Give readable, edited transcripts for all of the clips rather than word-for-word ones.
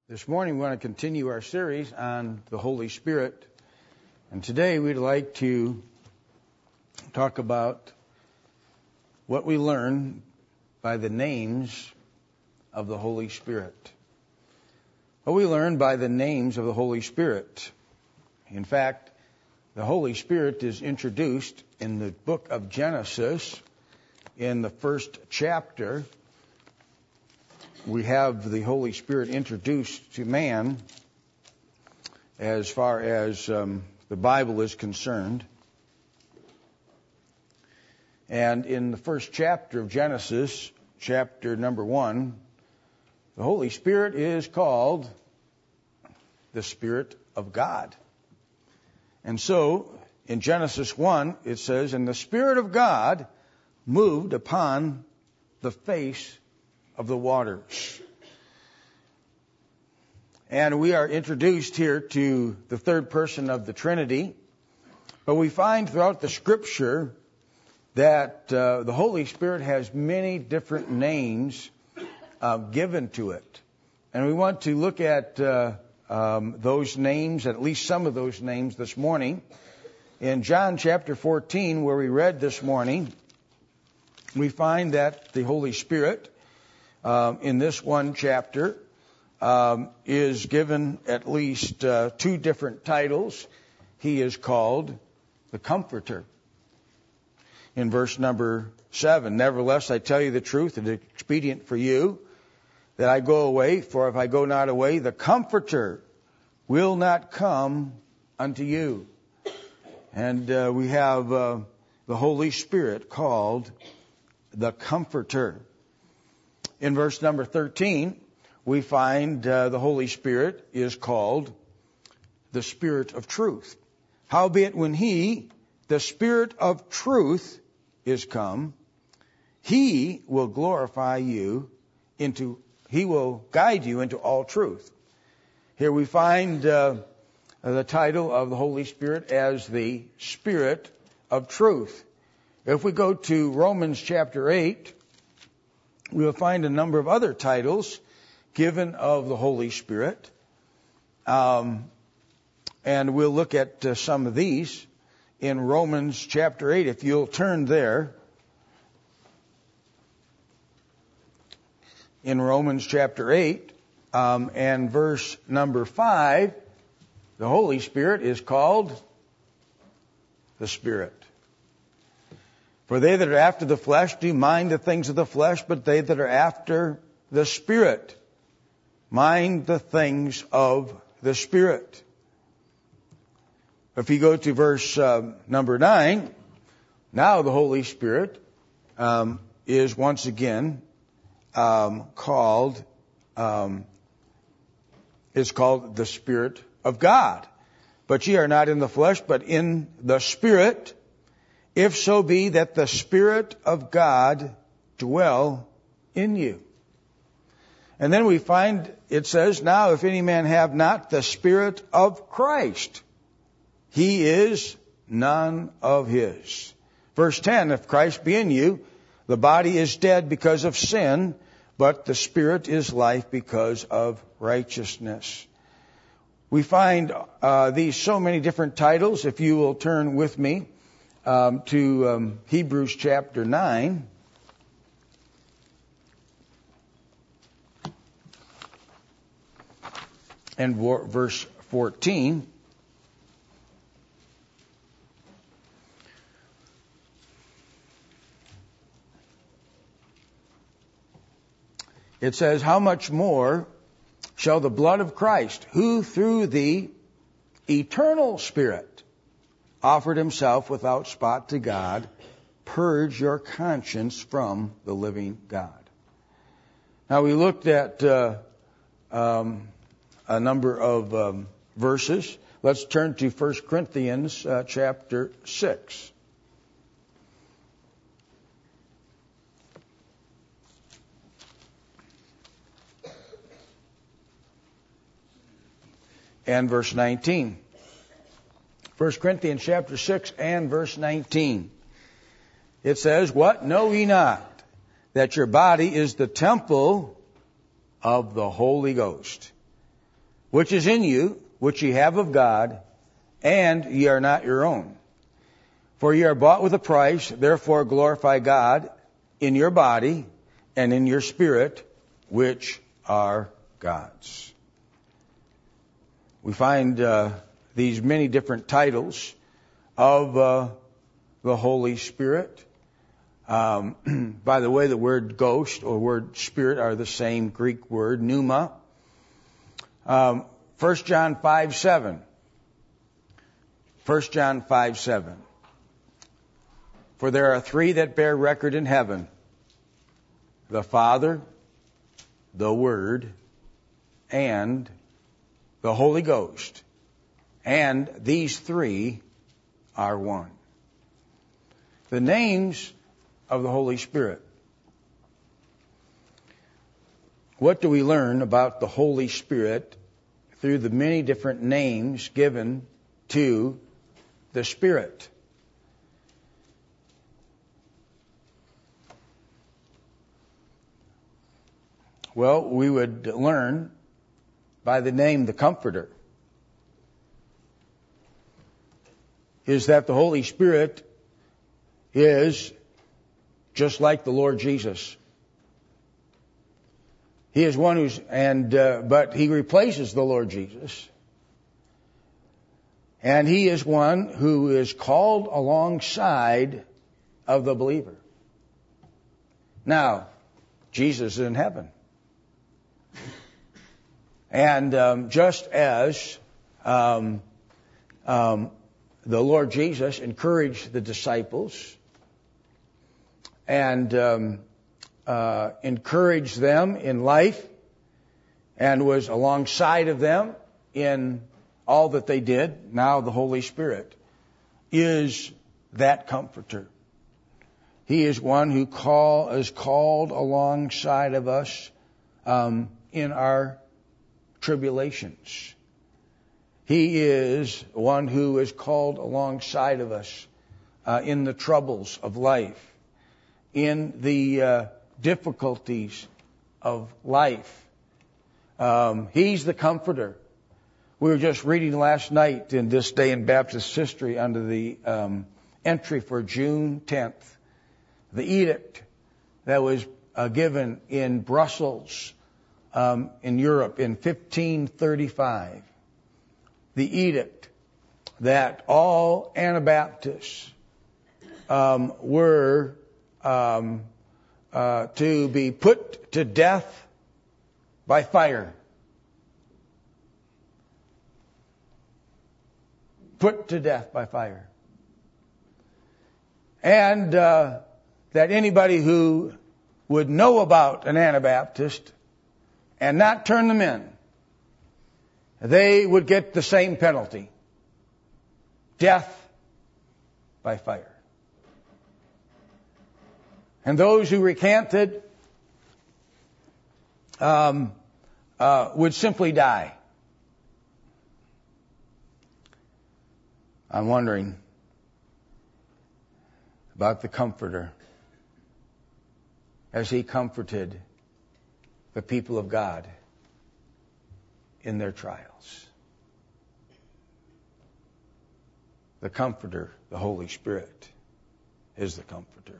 This morning we want to continue our series on the Holy Spirit, and today we'd like to talk about what we learn by the names of the Holy Spirit. What we learn by the names of the Holy Spirit. In fact, the Holy Spirit is introduced in the book of Genesis in the first chapter. We have the Holy Spirit introduced to man as far as the Bible is concerned. And in the first chapter of Genesis, chapter number 1, the Holy Spirit is called the Spirit of God. And so, in Genesis 1, it says, "And the Spirit of God moved upon the face of the waters." And we are introduced here to the third person of the Trinity. But we find throughout the Scripture that the Holy Spirit has many different names given to it. And we want to look at those names, at least some of those names this morning. In John chapter 14, where we read this morning, we find that the Holy Spirit in this one chapter is given at least two different titles. He is called the Comforter. In verse number 7, "Nevertheless, I tell you the truth, it is expedient for you that I go away, for if I go not away, the Comforter will not come unto you." And we have the Holy Spirit called the Comforter. In verse number 13, we find the Holy Spirit is called the Spirit of Truth. "Howbeit when He, the Spirit of Truth, is come, He will glorify you He will guide you into all truth." Here we find the title of the Holy Spirit as the Spirit of Truth. If we go to Romans chapter 8, we'll find a number of other titles given of the Holy Spirit. And we'll look at some of these in Romans chapter 8. If you'll turn there. In Romans chapter 8 and verse number 5, the Holy Spirit is called the Spirit. "For they that are after the flesh do mind the things of the flesh, but they that are after the Spirit mind the things of the Spirit." If you go to verse number 9, now the Holy Spirit is once again called the Spirit of God. "But ye are not in the flesh, but in the Spirit, if so be that the Spirit of God dwell in you." And then we find it says, "Now if any man have not the Spirit of Christ, he is none of his." Verse 10, "If Christ be in you, the body is dead because of sin, but the Spirit is life because of righteousness." We find these so many different titles. If you will turn with me to Hebrews chapter 9. And verse 14. It says, "How much more shall the blood of Christ, who through the eternal Spirit offered himself without spot to God, purge your conscience from the living God." Now we looked at a number of verses. Let's turn to 1 Corinthians chapter 6. And verse 19. 1 Corinthians chapter 6 and verse 19. It says, "What? Know ye not that your body is the temple of the Holy Ghost, which is in you, which ye have of God, and ye are not your own. For ye are bought with a price, therefore glorify God in your body and in your spirit, which are God's. We find these many different titles of the Holy Spirit. By the way, the word ghost or word spirit are the same Greek word, pneuma. 1 John 5:7. 1 John 5:7. For there are three that bear record in heaven, the Father, the Word, and the Holy Ghost. And these three are one. The names of the Holy Spirit. What do we learn about the Holy Spirit through the many different names given to the Spirit? Well, we would learn by the name the Comforter is that the Holy Spirit is just like the Lord Jesus. He is one who's, but He replaces the Lord Jesus. And He is one who is called alongside of the believer. Now, Jesus is in heaven. And just as the Lord Jesus encouraged the disciples and encouraged them in life and was alongside of them in all that they did, now the Holy Spirit is that comforter. He is one who is called alongside of us in our tribulations. He is one who is called alongside of us in the troubles of life, in the difficulties of life. He's the comforter. We were just reading last night in This Day in Baptist History under the entry for June 10th, the edict that was given in Brussels, in Europe in 1535. The edict that all Anabaptists were to be put to death by fire. Put to death by fire. And that anybody who would know about an Anabaptist and not turn them in, they would get the same penalty. Death by fire. And those who recanted would simply die. I'm wondering about the Comforter as He comforted the people of God in their trials. The Comforter, the Holy Spirit, is the Comforter.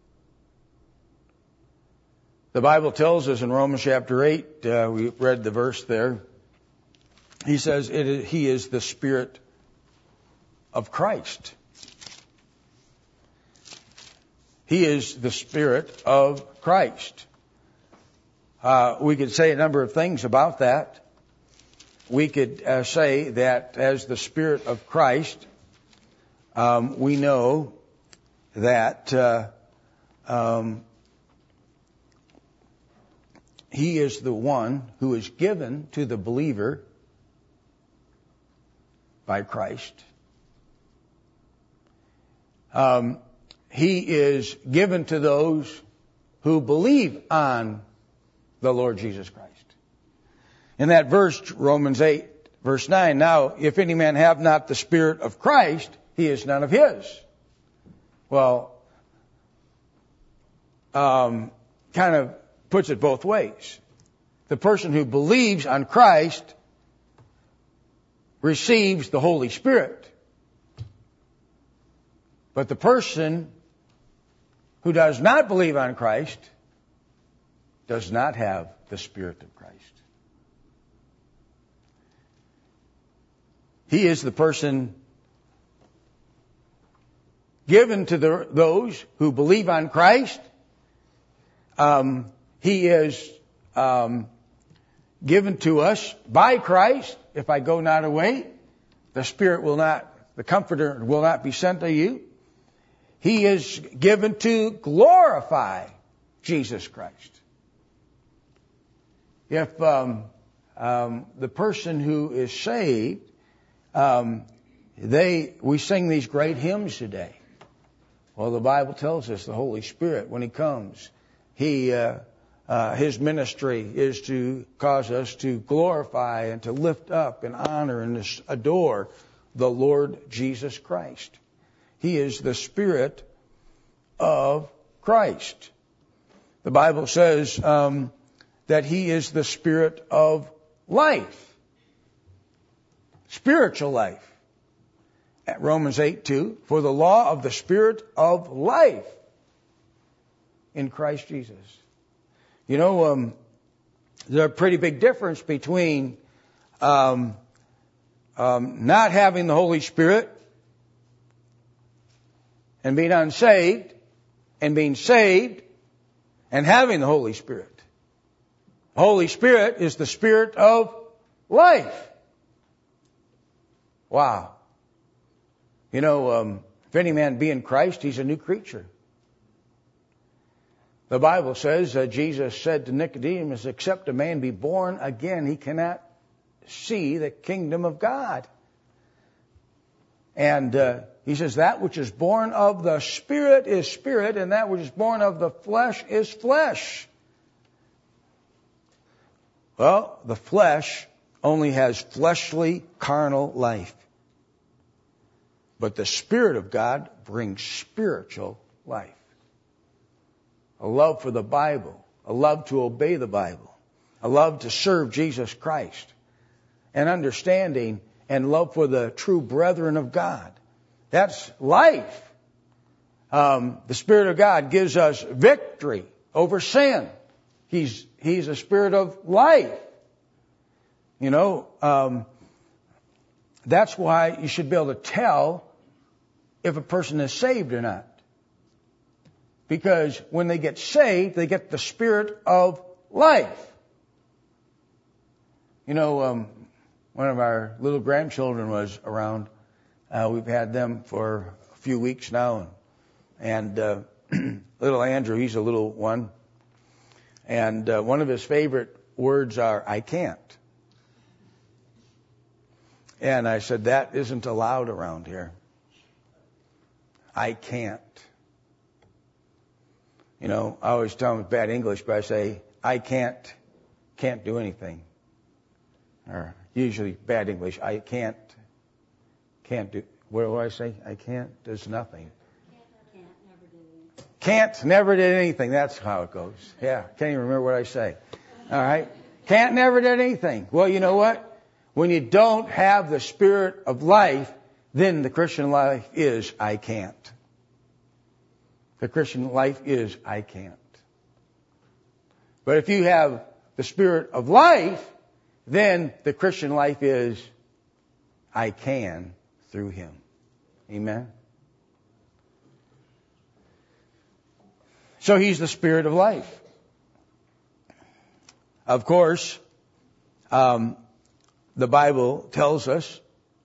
The Bible tells us in Romans chapter 8, we read the verse there, He says He is the Spirit of Christ. He is the Spirit of Christ. We could say a number of things about that. We could say that as the Spirit of Christ, we know that He is the one who is given to the believer by Christ. He is given to those who believe on the Lord Jesus Christ. In that verse, Romans 8, verse 9, now, if any man have not the Spirit of Christ, he is none of his. Well, kind of puts it both ways. The person who believes on Christ receives the Holy Spirit. But the person who does not believe on Christ does not have the Spirit of Christ. He is the person given to those who believe on Christ. He is given to us by Christ. If I go not away, the Comforter will not be sent to you. He is given to glorify Jesus Christ. If the person who is saved, we sing these great hymns today. Well, the Bible tells us the Holy Spirit, when He comes, His ministry is to cause us to glorify and to lift up and honor and adore the Lord Jesus Christ. He is the Spirit of Christ. The Bible says that He is the Spirit of life, spiritual life. At Romans 8:2, for the law of the Spirit of life in Christ Jesus. You know, there's a pretty big difference between not having the Holy Spirit and being unsaved, and being saved and having the Holy Spirit. The Holy Spirit is the Spirit of life. Wow. You know, if any man be in Christ, he's a new creature. The Bible says, Jesus said to Nicodemus, except a man be born again, he cannot see the kingdom of God. And he says, that which is born of the Spirit is spirit, and that which is born of the flesh is flesh. Well, the flesh only has fleshly, carnal life. But the Spirit of God brings spiritual life. A love for the Bible, a love to obey the Bible, a love to serve Jesus Christ, and understanding and love for the true brethren of God. That's life. The Spirit of God gives us victory over sin. He's a Spirit of life. You know, that's why you should be able to tell if a person is saved or not. Because when they get saved, they get the Spirit of life. You know, one of our little grandchildren was around. We've had them for a few weeks now. And little Andrew, he's a little one. And one of his favorite words are, I can't. And I said, that isn't allowed around here. I can't. You know, I always tell him it's bad English, but I say, I can't do anything. Or usually bad English, I can't do, what do I say? I can't, does nothing. Can't, never did anything. That's how it goes. Yeah, can't even remember what I say. All right. Can't, never did anything. Well, you know what? When you don't have the Spirit of life, then the Christian life is, I can't. The Christian life is, I can't. But if you have the Spirit of life, then the Christian life is, I can through Him. Amen? So He's the Spirit of life. Of course, the Bible tells us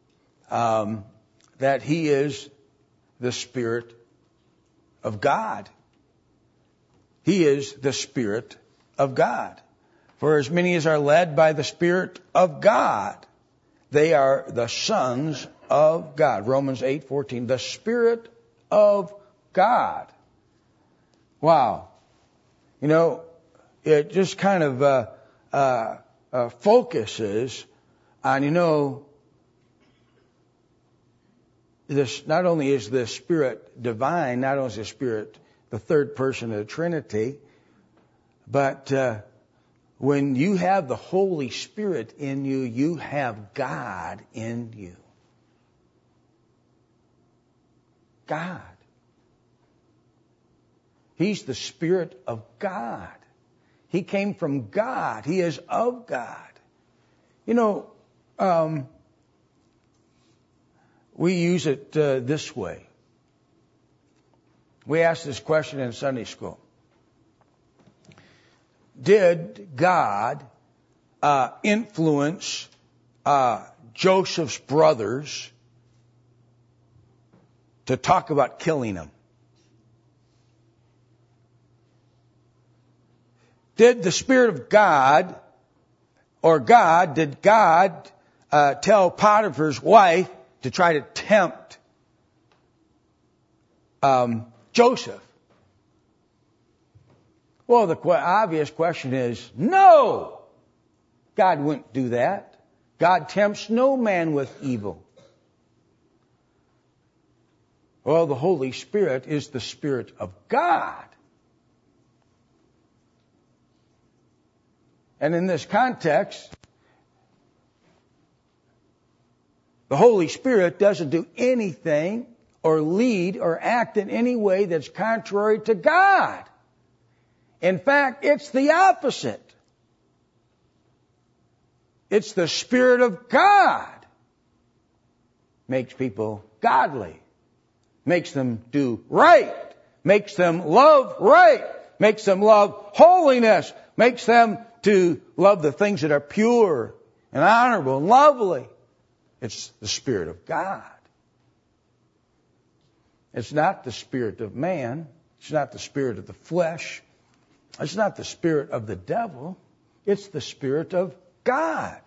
that He is the Spirit of God. He is the Spirit of God. For as many as are led by the Spirit of God, they are the sons of God. Romans 8:14. The Spirit of God. Wow. You know, it just kind of focuses on, you know, this. Not only is the Spirit divine, not only is the Spirit the third person of the Trinity, but when you have the Holy Spirit in you, you have God in you. God. He's the Spirit of God. He came from God. He is of God. You know, we use it this way. We asked this question in Sunday school. Did God influence Joseph's brothers to talk about killing him? Did the Spirit of God, or did God tell Potiphar's wife to try to tempt Joseph? Well, the obvious question is, no! God wouldn't do that. God tempts no man with evil. Well, the Holy Spirit is the Spirit of God. And in this context, the Holy Spirit doesn't do anything or lead or act in any way that's contrary to God. In fact, it's the opposite. It's the Spirit of God makes people godly, makes them do right, makes them love right, makes them love holiness, makes them to love the things that are pure and honorable and lovely. It's the Spirit of God. It's not the spirit of man. It's not the spirit of the flesh. It's not the spirit of the devil. It's the Spirit of God.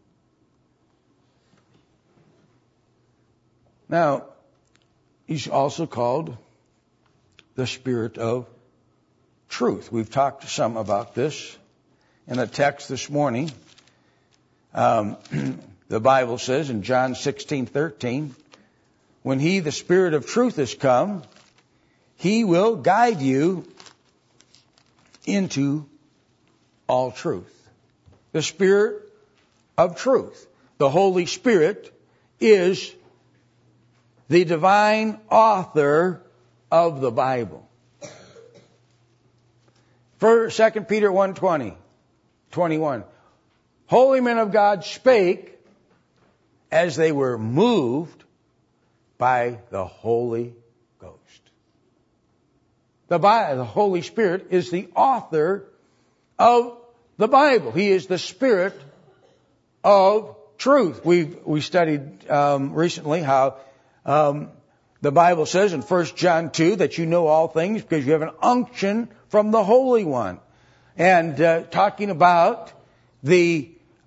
Now, He's also called the Spirit of truth. We've talked some about this in a text this morning. The Bible says in John 16:13, when He, the Spirit of truth, has come, He will guide you into all truth. The Spirit of truth. The Holy Spirit is the divine author of the Bible. 2 Peter 1:21. Holy men of God spake as they were moved by the Holy Ghost. The Holy Spirit is the author of the Bible. He is the Spirit of truth. We studied recently how the Bible says in 1 John 2 that you know all things because you have an unction from the Holy One. And talking about the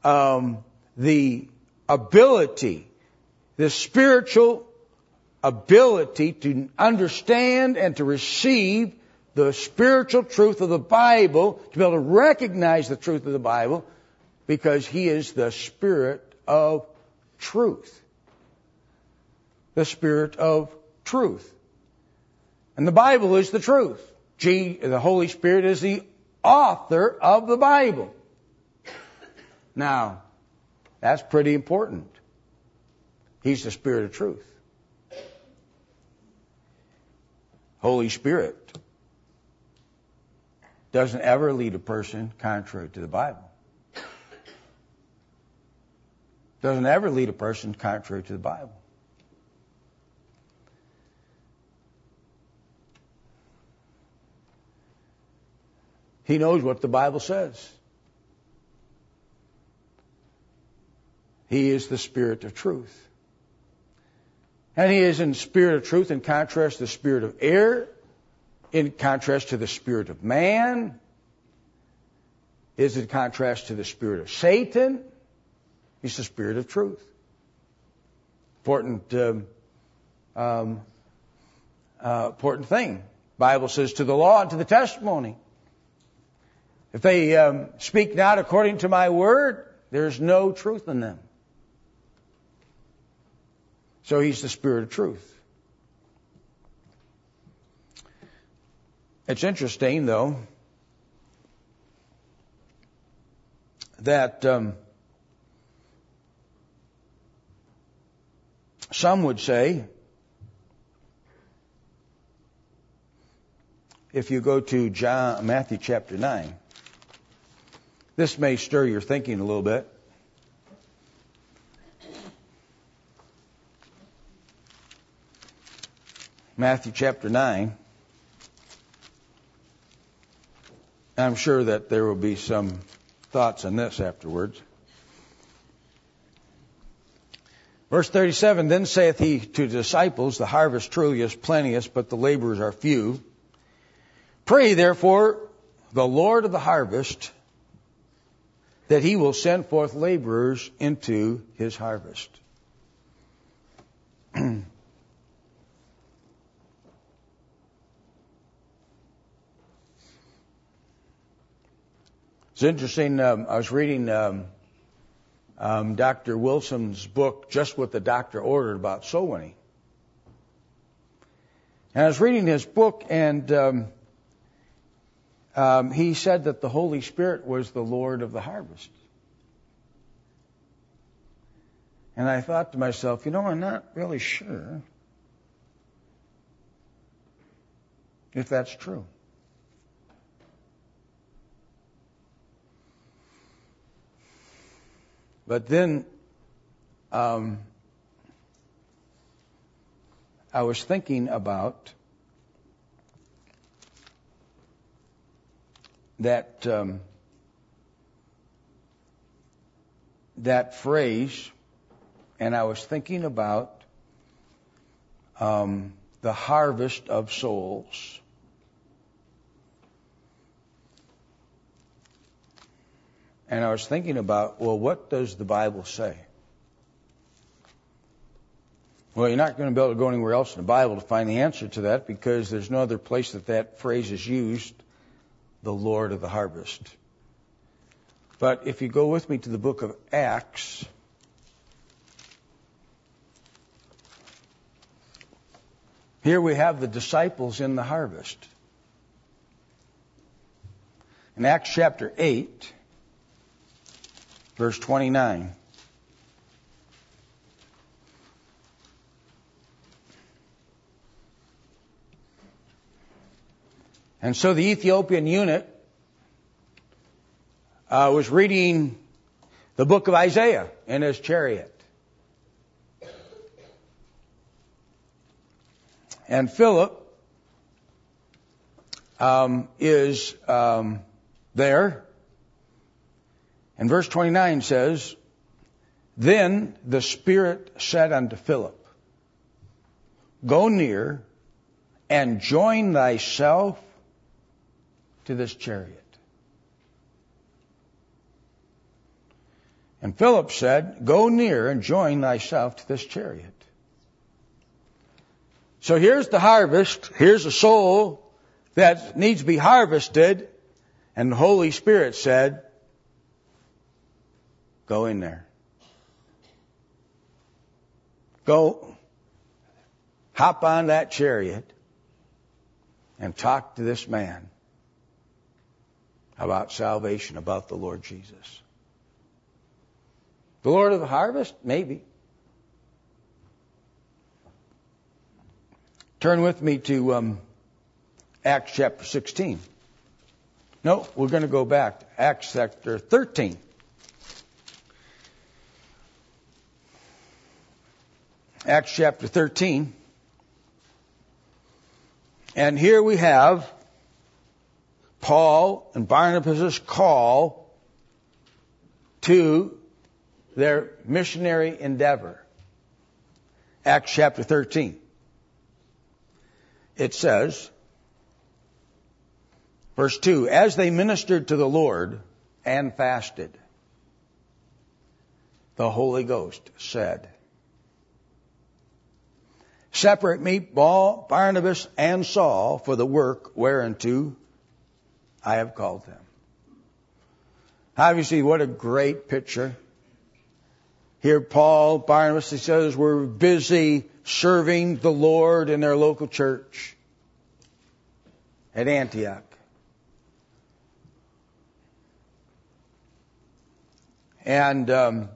ability, the spiritual ability to understand and to receive the spiritual truth of the Bible, to be able to recognize the truth of the Bible, because He is the Spirit of truth. The Spirit of truth. And the Bible is the truth. The Holy Spirit is the author of the Bible. Now, that's pretty important. He's the Spirit of truth. Holy Spirit doesn't ever lead a person contrary to the Bible. Doesn't ever lead a person contrary to the Bible. He knows what the Bible says. He is the Spirit of truth. And He is in the Spirit of truth in contrast to the spirit of error, in contrast to the spirit of man, is in contrast to the spirit of Satan. He's the Spirit of truth. Important thing. Bible says to the law and to the testimony. If they speak not according to my word, there's no truth in them. So He's the Spirit of truth. It's interesting, though, that some would say, if you go to Matthew chapter 9, this may stir your thinking a little bit. Matthew chapter 9. I'm sure that there will be some thoughts on this afterwards. Verse 37, then saith he to the disciples, the harvest truly is plenteous, but the laborers are few. Pray therefore the Lord of the harvest that he will send forth laborers into his harvest. It's interesting. I was reading Dr. Wilson's book, Just What the Doctor Ordered, about soul winning. And I was reading his book, and he said that the Holy Spirit was the Lord of the harvest. And I thought to myself, I'm not really sure if that's true. But then I was thinking about that phrase, and I was thinking about the harvest of souls. And I was thinking about, what does the Bible say? Well, you're not going to be able to go anywhere else in the Bible to find the answer to that, because there's no other place that phrase is used, the Lord of the harvest. But if you go with me to the book of Acts, here we have the disciples in the harvest. In Acts chapter 8, verse 29. And so the Ethiopian eunuch was reading the book of Isaiah in his chariot. And Philip is there. And verse 29 says, then the Spirit said unto Philip, go near and join thyself to this chariot. And Philip said, go near and join thyself to this chariot. So here's the harvest. Here's a soul that needs to be harvested. And the Holy Spirit said, go in there. Go, hop on that chariot and talk to this man about salvation, about the Lord Jesus. The Lord of the harvest? Maybe. Turn with me to Acts chapter 16. No, we're going to go back to Acts chapter 13. Acts chapter 13. And here we have Paul and Barnabas' call to their missionary endeavor. Acts chapter 13. It says, verse 2, as they ministered to the Lord and fasted, the Holy Ghost said, separate me, Paul, Barnabas, and Saul for the work whereunto I have called them. Obviously, what a great picture. Here, Paul, Barnabas, he says, were busy serving the Lord in their local church at Antioch. And the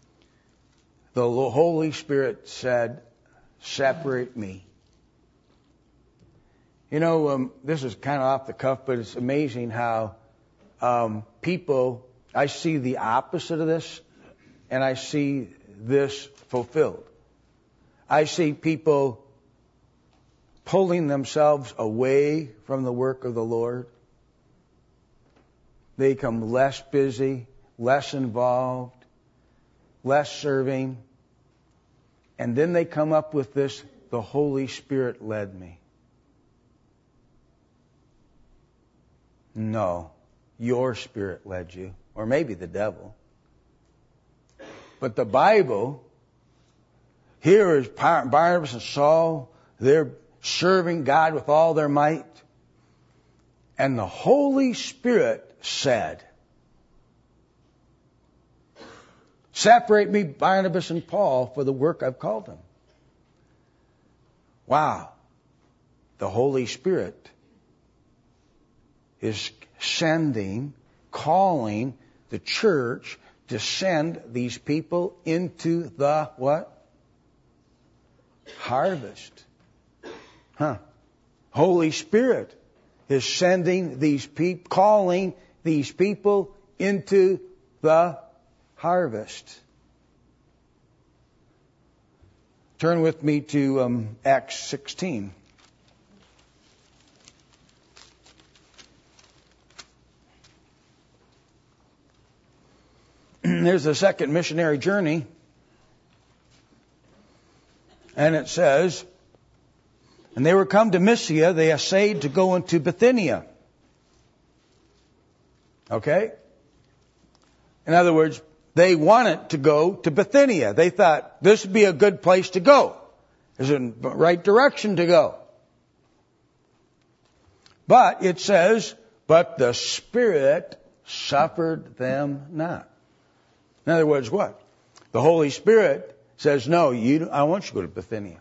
Holy Spirit said, separate me. You know, this is kind of off the cuff, but it's amazing how people, I see the opposite of this, and I see this fulfilled. I see people pulling themselves away from the work of the Lord. They become less busy, less involved, less serving. And then they come up with this, the Holy Spirit led me. No, your spirit led you, or maybe the devil. But the Bible, here is Barnabas and Saul, they're serving God with all their might. And the Holy Spirit said, separate me, Barnabas and Paul, for the work I've called them. Wow. The Holy Spirit is calling the church to send these people into the what? Harvest. Holy Spirit is sending these people, calling these people into the harvest. Turn with me to Acts 16. There's the second missionary journey. And it says, and they were come to Mysia, they essayed to go into Bithynia. Okay? In other words, they wanted to go to Bithynia. They thought this would be a good place to go. There's a right direction to go. But it says, but the Spirit suffered them not. In other words, what? The Holy Spirit says, no, I want you to go to Bithynia.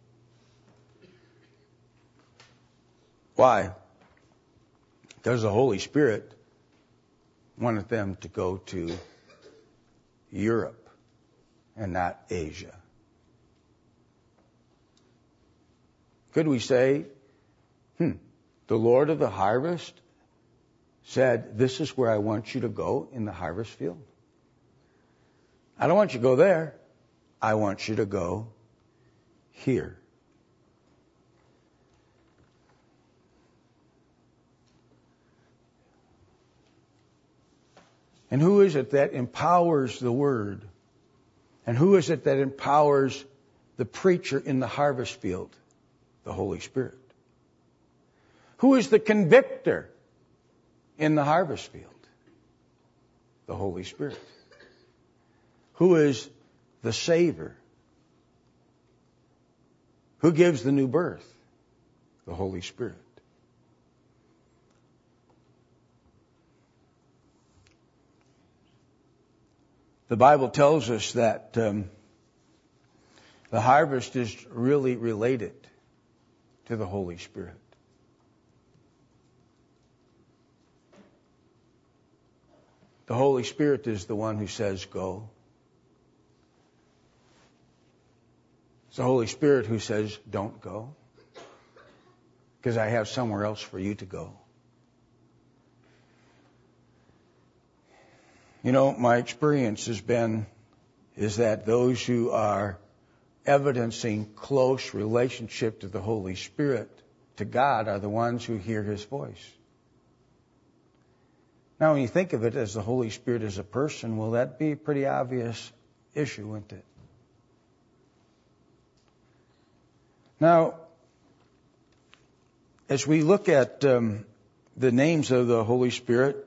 Why? Because the Holy Spirit wanted them to go to Europe and not Asia. Could we say, the Lord of the harvest said, this is where I want you to go in the harvest field? I don't want you to go there. I want you to go here. And who is it that empowers the Word? And who is it that empowers the preacher in the harvest field? The Holy Spirit. Who is the convictor in the harvest field? The Holy Spirit. Who is the Savior? Who gives the new birth? The Holy Spirit. The Bible tells us that the harvest is really related to the Holy Spirit. The Holy Spirit is the one who says, go. It's the Holy Spirit who says, don't go, because I have somewhere else for you to go. You know, my experience is that those who are evidencing close relationship to the Holy Spirit, to God, are the ones who hear His voice. Now, when you think of it as the Holy Spirit as a person, well, that'd be a pretty obvious issue, wouldn't it? Now, as we look at the names of the Holy Spirit,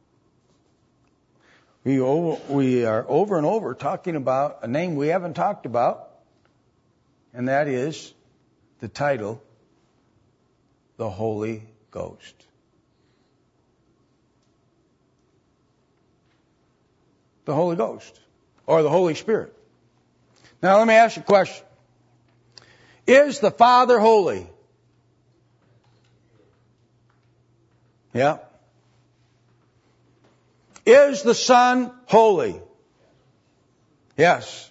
we are over and over talking about a name we haven't talked about, and that is the title, the Holy Ghost. The Holy Ghost, or the Holy Spirit. Now, let me ask you a question. Is the Father holy? Yeah. Is the Son holy? Yes.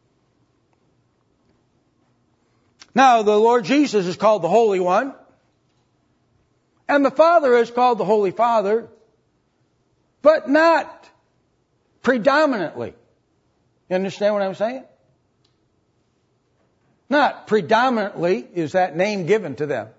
Now, the Lord Jesus is called the Holy One, and the Father is called the Holy Father, but not predominantly. You understand what I'm saying? Not predominantly is that name given to them.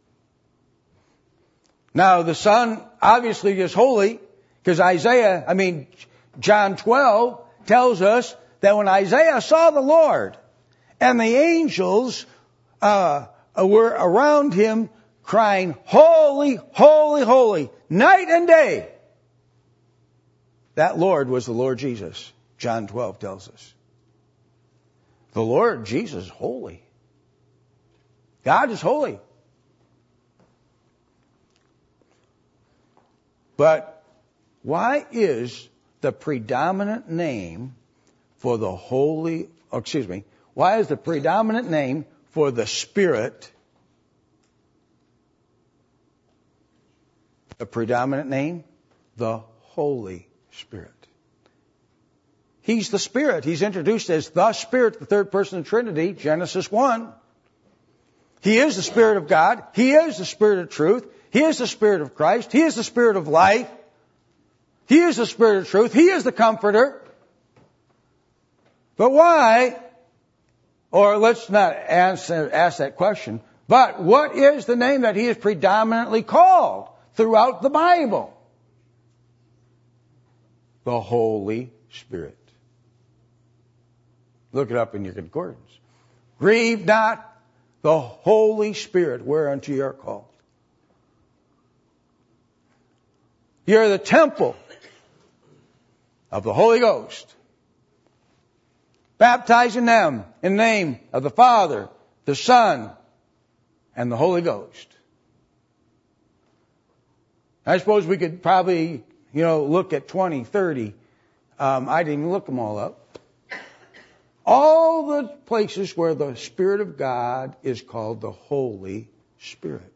Now, the Son obviously is holy, because John 12 tells us that when Isaiah saw the Lord and the angels were around him crying, "Holy, holy, holy," night and day, that Lord was the Lord Jesus. John 12 tells us. The Lord Jesus is holy. God is holy. But why is the predominant name for the why is the predominant name for the Spirit the predominant name? The Holy Spirit. He's the Spirit. He's introduced as the Spirit, the third person of the Trinity, Genesis 1. He is the Spirit of God. He is the Spirit of truth. He is the Spirit of Christ. He is the Spirit of life. He is the Spirit of truth. He is the Comforter. But why, or let's not ask that question, but what is the name that He is predominantly called throughout the Bible? The Holy Spirit. Look it up in your concordance. Grieve not the Holy Spirit whereunto you are called. You're the temple of the Holy Ghost. Baptizing them in the name of the Father, the Son, and the Holy Ghost. I suppose we could probably, look at 20, 30. I didn't even look them all up. All the places where the Spirit of God is called the Holy Spirit.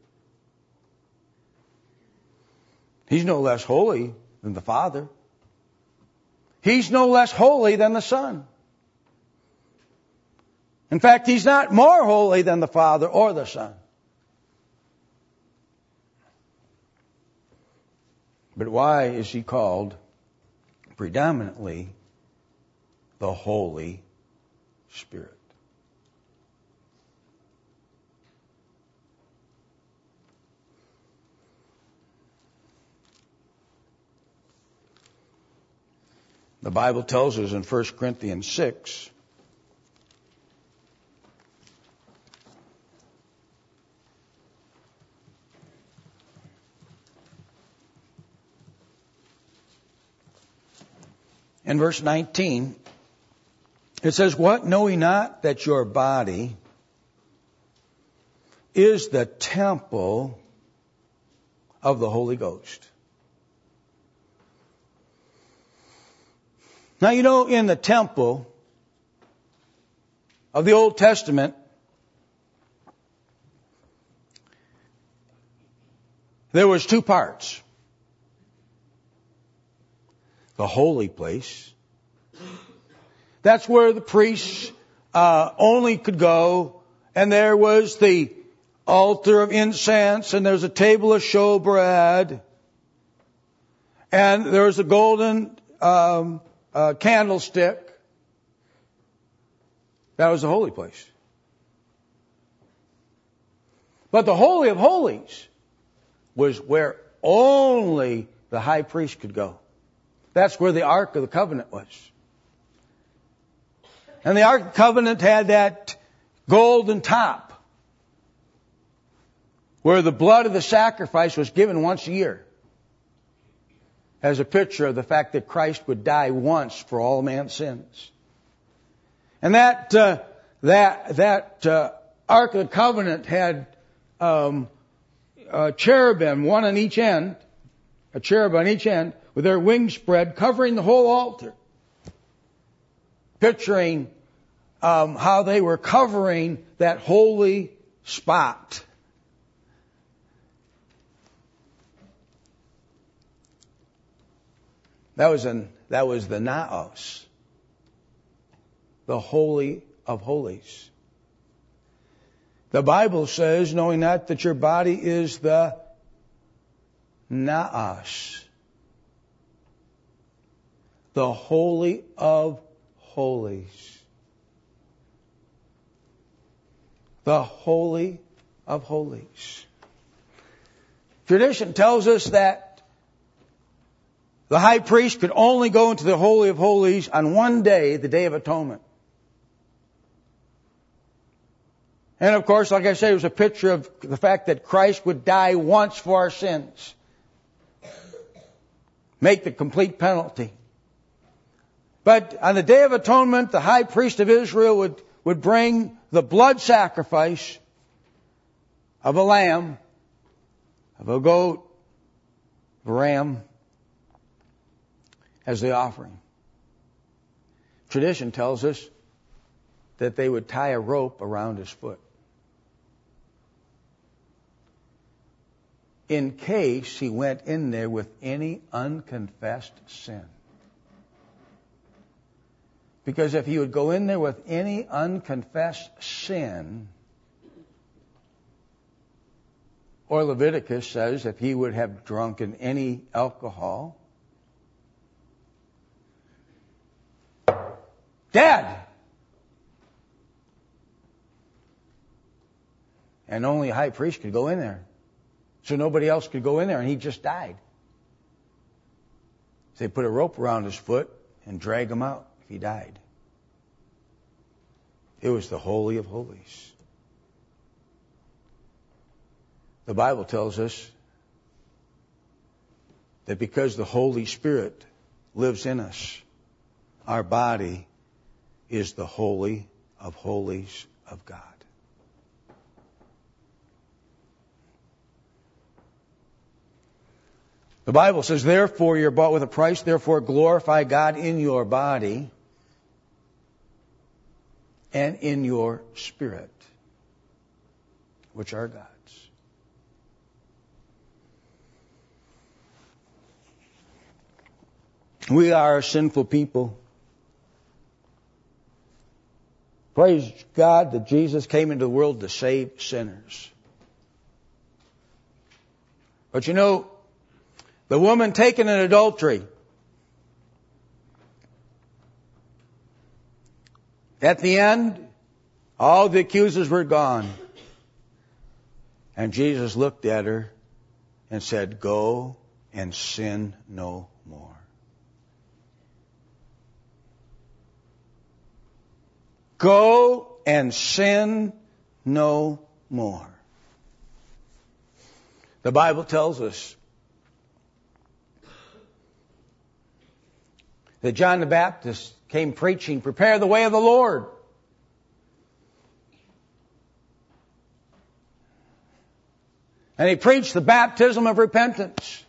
He's no less holy than the Father. He's no less holy than the Son. In fact, He's not more holy than the Father or the Son. But why is He called predominantly the Holy Spirit? The Bible tells us in 1 Corinthians 6, in verse 19, it says, "What, know ye not that your body is the temple of the Holy Ghost?" Now, in the temple of the Old Testament, there was two parts. The holy place. That's where the priests only could go. And there was the altar of incense, and there was a table of showbread. And there was a golden candlestick. That was the holy place. But the Holy of Holies was where only the high priest could go. That's where the Ark of the Covenant was. And the Ark of the Covenant had that golden top where the blood of the sacrifice was given once a year as a picture of the fact that Christ would die once for all man's sins. And that Ark of the Covenant had cherubim, one on each end, a cherub on each end, with their wings spread, covering the whole altar. Picturing how they were covering that holy spot. That was the naos. the Holy of Holies. The Bible says, knowing not that your body is the Naas, the Holy of Holies. The Holy of Holies. Tradition tells us that the high priest could only go into the Holy of Holies on one day, the Day of Atonement. And of course, like I said, it was a picture of the fact that Christ would die once for our sins. Make the complete penalty. But on the Day of Atonement, the high priest of Israel would bring the blood sacrifice of a lamb, of a goat, of a ram, as the offering. Tradition tells us that they would tie a rope around his foot, in case he went in there with any unconfessed sin. Because if he would go in there with any unconfessed sin, or Leviticus says if he would have drunken any alcohol, dead. And only a high priest could go in there. So nobody else could go in there, and he just died. So they put a rope around his foot and drag him out if he died. It was the Holy of Holies. The Bible tells us that because the Holy Spirit lives in us, our body is the Holy of Holies of God. The Bible says, therefore you're bought with a price, therefore glorify God in your body and in your spirit, which are God's. We are a sinful people. Praise God that Jesus came into the world to save sinners. But you know, the woman taken in adultery, at the end, all the accusers were gone. And Jesus looked at her and said, go and sin no more. Go and sin no more. The Bible tells us that John the Baptist came preaching, prepare the way of the Lord. And he preached the baptism of repentance.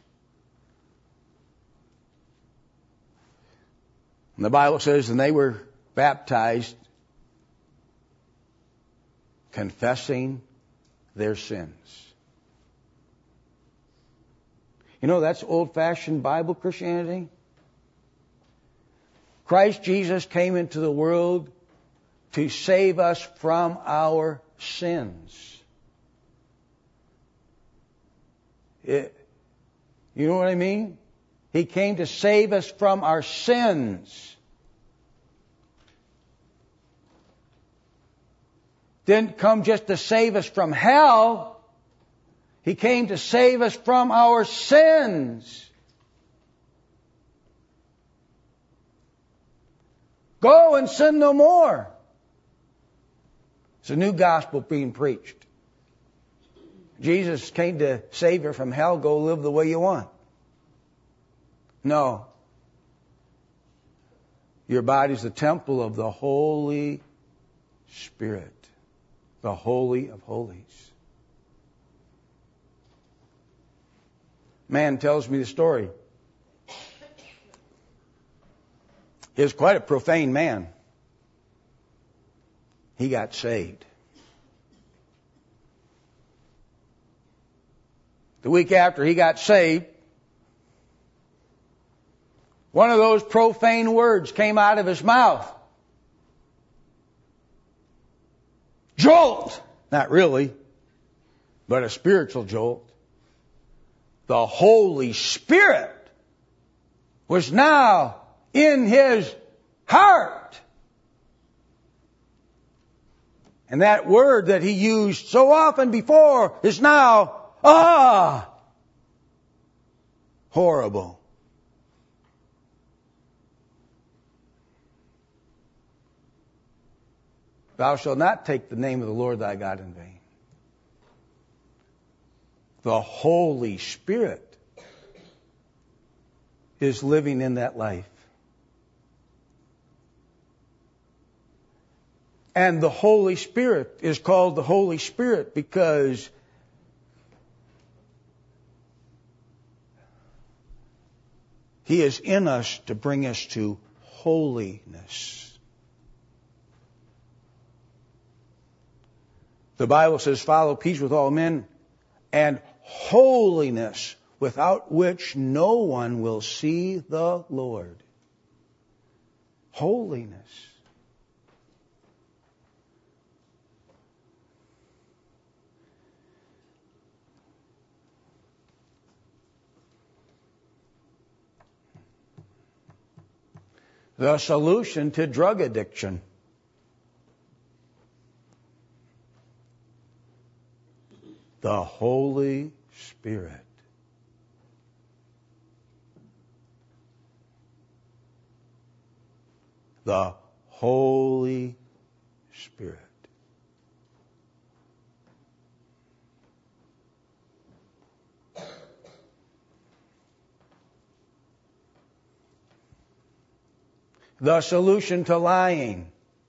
And the Bible says, and they were baptized, confessing their sins. You know, that's old-fashioned Bible Christianity. Christ Jesus came into the world to save us from our sins. You know what I mean? He came to save us from our sins. Didn't come just to save us from hell. He came to save us from our sins. Go and sin no more. It's a new gospel being preached. Jesus came to save you from hell. Go live the way you want. No. Your body's the temple of the Holy Spirit. The Holy of Holies. Man tells me the story. He was quite a profane man. He got saved. The week after he got saved, one of those profane words came out of his mouth. jolt. Not really, but a spiritual jolt. The Holy Spirit was now in his heart. And that word that he used so often before is now, horrible. Thou shalt not take the name of the Lord thy God in vain. The Holy Spirit is living in that life. And the Holy Spirit is called the Holy Spirit because He is in us to bring us to holiness. The Bible says, follow peace with all men and holiness, without which no one will see the Lord. Holiness. The solution to drug addiction. The Holy Spirit. The Holy Spirit. The solution to lying.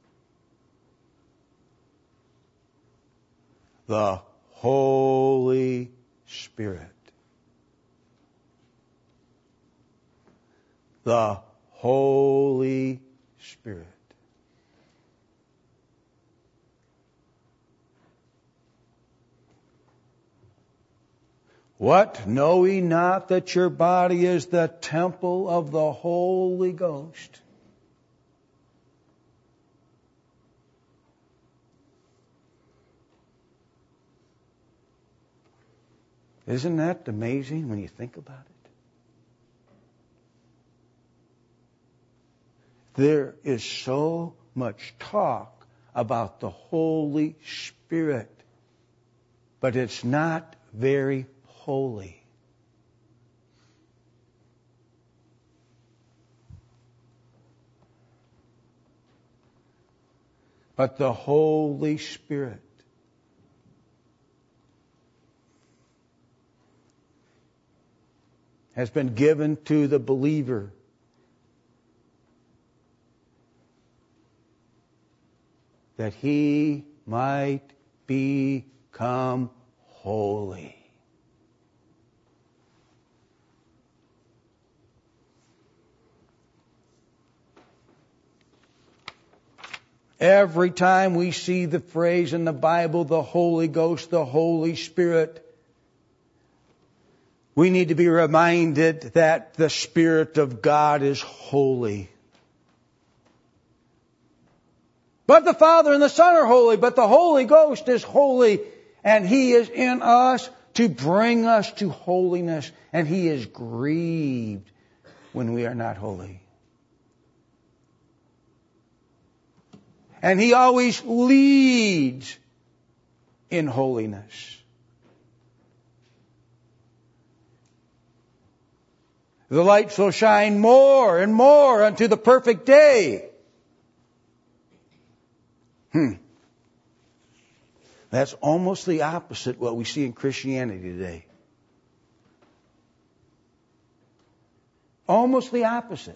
The Holy Spirit. The Holy Spirit. What? Know ye not that your body is the temple of the Holy Ghost? Isn't that amazing when you think about it? There is so much talk about the Holy Spirit, but it's not very holy. But the Holy Spirit has been given to the believer that he might become holy. Every time we see the phrase in the Bible, the Holy Ghost, the Holy Spirit, we need to be reminded that the Spirit of God is holy. But the Father and the Son are holy, but the Holy Ghost is holy, and He is in us to bring us to holiness, and He is grieved when we are not holy. And He always leads in holiness. The light shall shine more and more unto the perfect day. That's almost the opposite what we see in Christianity today. Almost the opposite.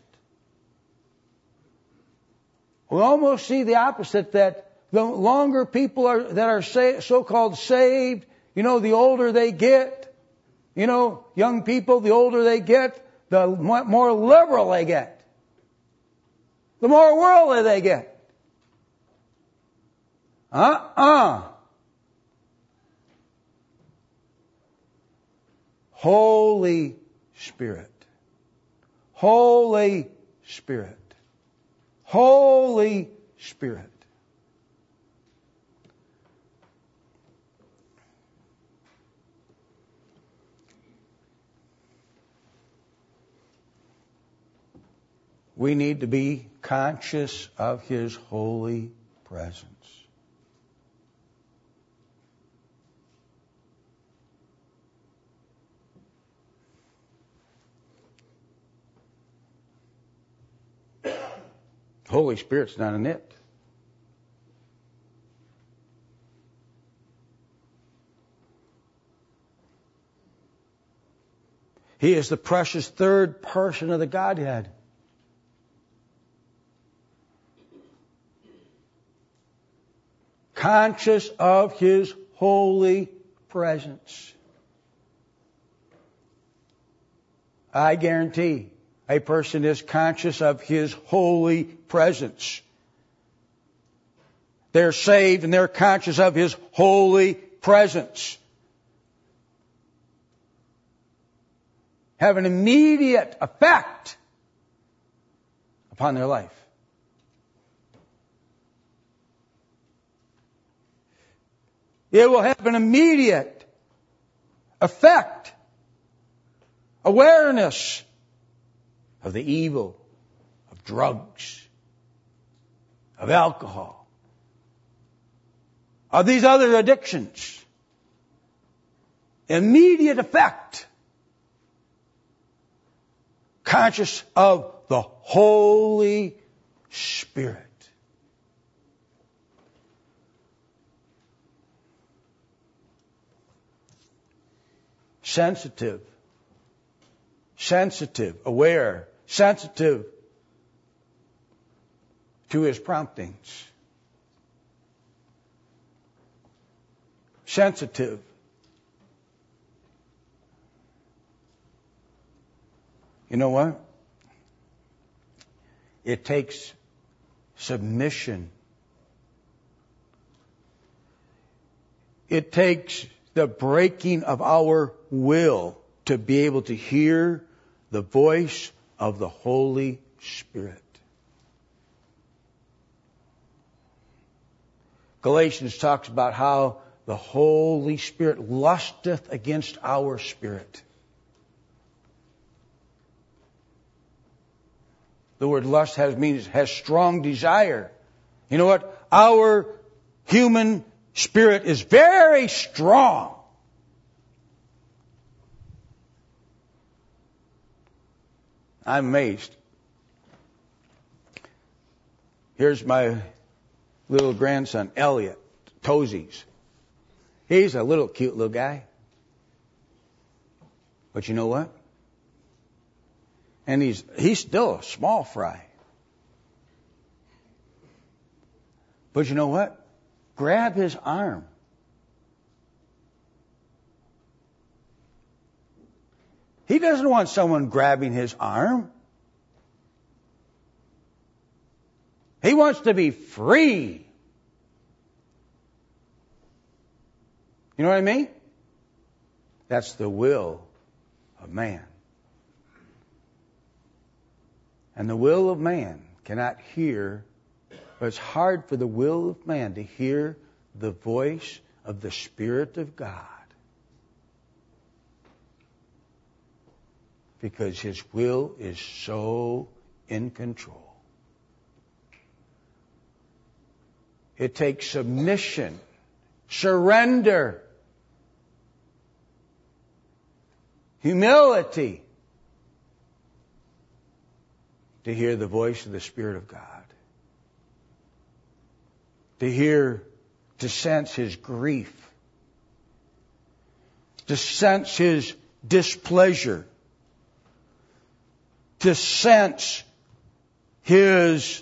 We almost see the opposite, that the longer people are so-called saved, the older they get. Young people, the older they get, the more liberal they get. The more worldly they get. Holy Spirit. Holy Spirit. Holy Spirit. we need to be conscious of His holy presence. Holy Spirit's not an it. He is the precious third person of the Godhead. Conscious of His holy presence. I guarantee a person is conscious of His holy presence. They're saved and they're conscious of His holy presence. Have an immediate effect upon their life. It will have an immediate effect, awareness of the evil of drugs, of alcohol, of these other addictions. Immediate effect. Conscious of the Holy Spirit. Sensitive, aware, sensitive to His promptings. Sensitive. You know what? It takes submission. It takes the breaking of our will to be able to hear the voice of the Holy Spirit. Galatians talks about how the Holy Spirit lusteth against our spirit. The word lust means strong desire. You know what? Our human spirit is very strong. I'm amazed. Here's my little grandson, Elliot, Toesies. He's a little cute little guy. But you know what? And he's still a small fry. But you know what? Grab his arm. He doesn't want someone grabbing his arm. He wants to be free. You know what I mean? That's the will of man. And the will of man cannot hear, but it's hard for the will of man to hear the voice of the Spirit of God. Because His will is so in control. It takes submission, surrender, humility to hear the voice of the Spirit of God. To sense His grief. To sense His displeasure. To sense His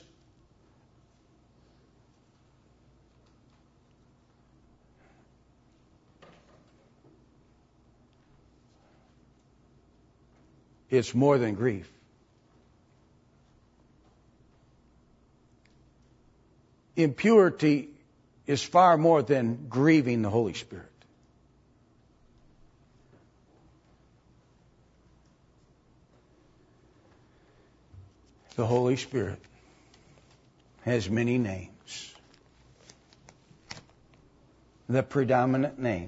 it's more than grief. Impurity is far more than grieving the Holy Spirit. The Holy Spirit has many names. The predominant name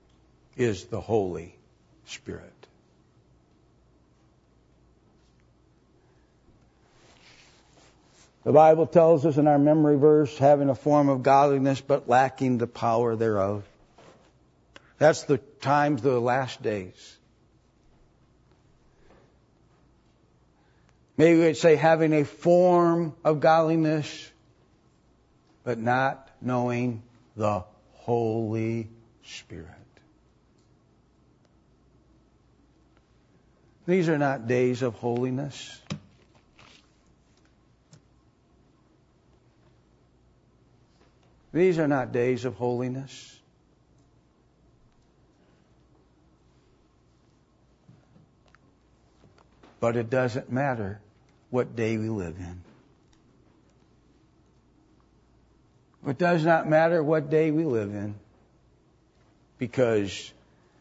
is the Holy Spirit. The Bible tells us in our memory verse, having a form of godliness but lacking the power thereof. That's the times of the last days. Maybe we'd say having a form of godliness but not knowing the Holy Spirit. These are not days of holiness. These are not days of holiness. But it doesn't matter what day we live in. It does not matter what day we live in, because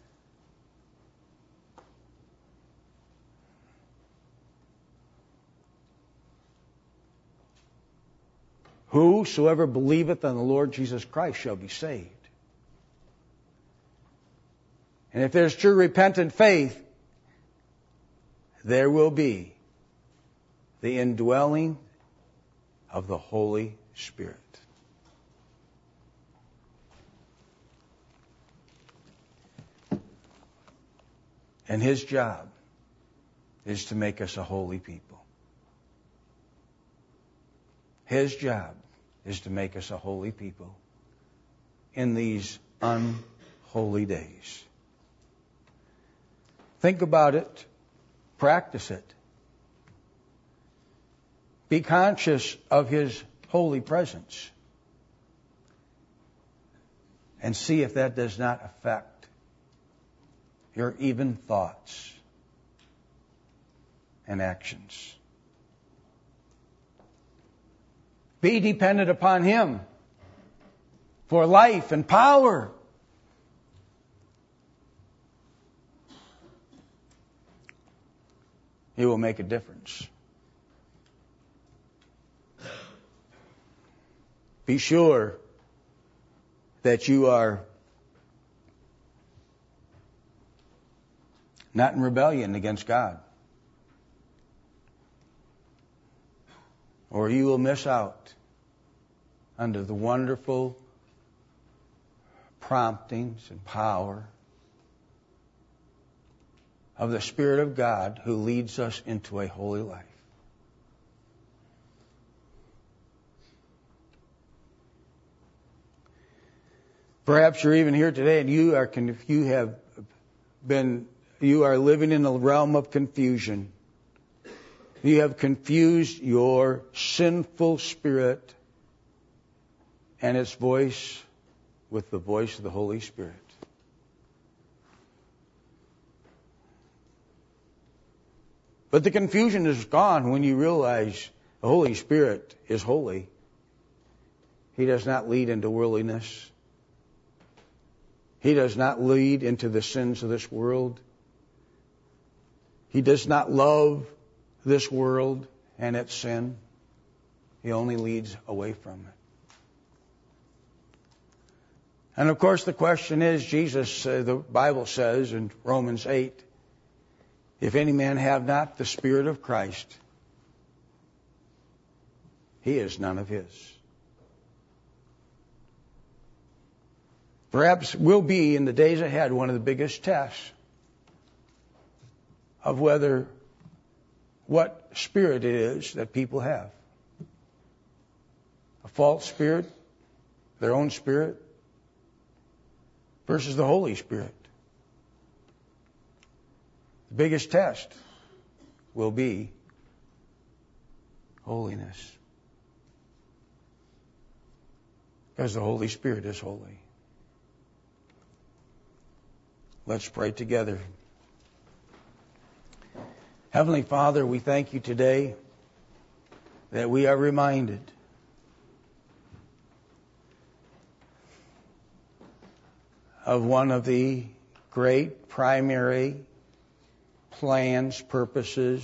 whosoever believeth on the Lord Jesus Christ shall be saved. And if there's true repentant faith, there will be the indwelling of the Holy Spirit. And His job is to make us a holy people. His job is to make us a holy people in these unholy days. Think about it. Practice it. Be conscious of His holy presence. And see if that does not affect your even thoughts and actions. Be dependent upon Him for life and power. He will make a difference. Be sure that you are not in rebellion against God, or you will miss out under the wonderful promptings and power of the Spirit of God who leads us into a holy life. Perhaps you're even here today and you are living in a realm of confusion. You have confused your sinful spirit and its voice with the voice of the Holy Spirit. But the confusion is gone when you realize the Holy Spirit is holy. He does not lead into worldliness. He does not lead into the sins of this world. He does not love this world and its sin. He only leads away from it. And of course the question is, the Bible says in Romans 8, if any man have not the Spirit of Christ, he is none of His. Perhaps will be in the days ahead one of the biggest tests of what spirit it is that people have. A false spirit, their own spirit, versus the Holy Spirit. The biggest test will be holiness. Because the Holy Spirit is holy. Let's pray together. Heavenly Father, we thank You today that we are reminded of one of the great primary plans, purposes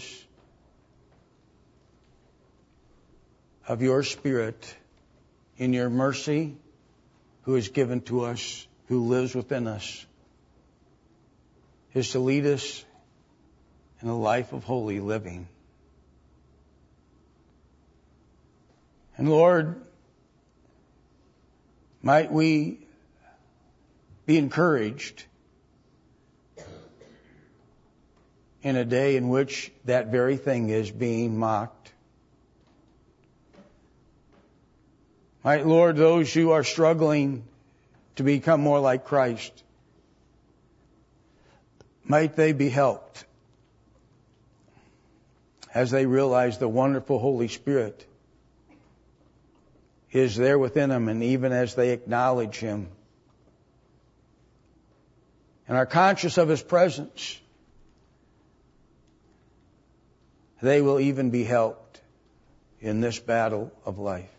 of Your Spirit in Your mercy, who is given to us, who lives within us, is to lead us in a life of holy living. And Lord, might we be encouraged in a day in which that very thing is being mocked. Might, Lord, those who are struggling to become more like Christ, might they be helped as they realize the wonderful Holy Spirit is there within them, and even as they acknowledge Him and are conscious of His presence, they will even be helped in this battle of life.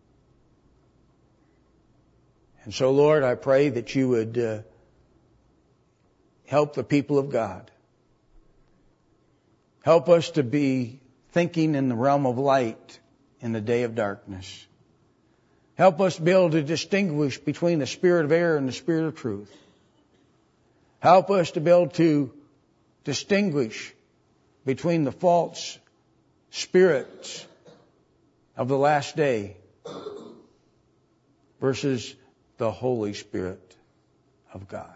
And so, Lord, I pray that you would help the people of God. Help us to be thinking in the realm of light in the day of darkness. Help us be able to distinguish between the spirit of error and the spirit of truth. Help us to be able to distinguish between the false spirits of the last day versus the Holy Spirit of God.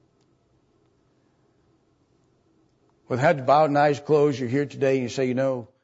With head bowed and eyes closed, you're here today and you say, you know,